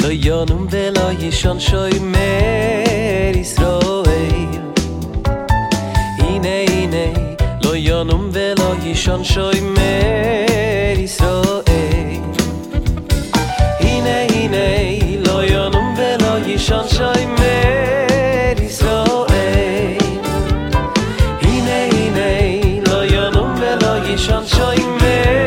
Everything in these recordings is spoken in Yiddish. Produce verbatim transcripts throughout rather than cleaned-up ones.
לא ינום ולא ישן שומר ישראל. הנה הנה לא ינום ולא ישן שומר ישראל. הנה הנה לא ינום ולא ישן שומר ישראל. הנה הנה לא ינום ולא ישן שומר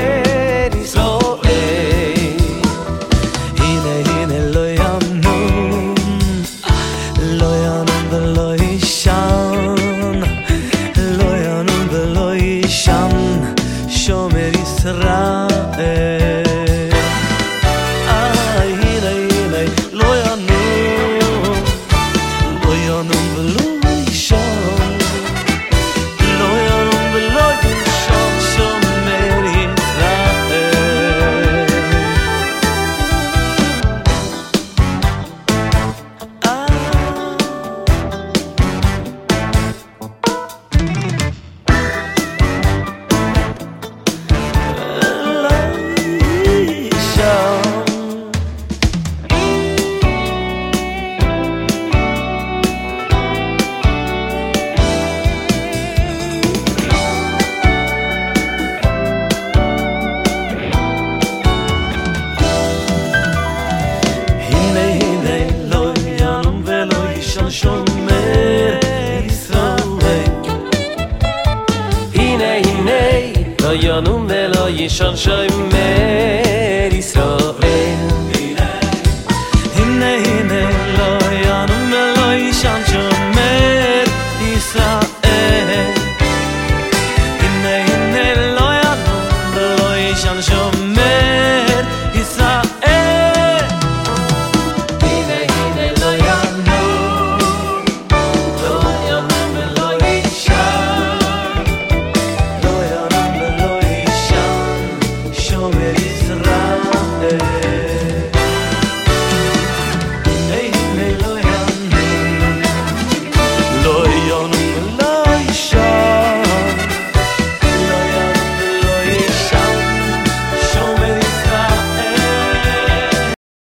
לא ינום ולא ישן שומר ישראל. הנה הנה לא ינום ולא ישן שומר ישראל. הנה הנה לא ינום ולא ישן שומר ישראל. הנה הנה לא ינום לא ינום ולא ישן שומר ישראל.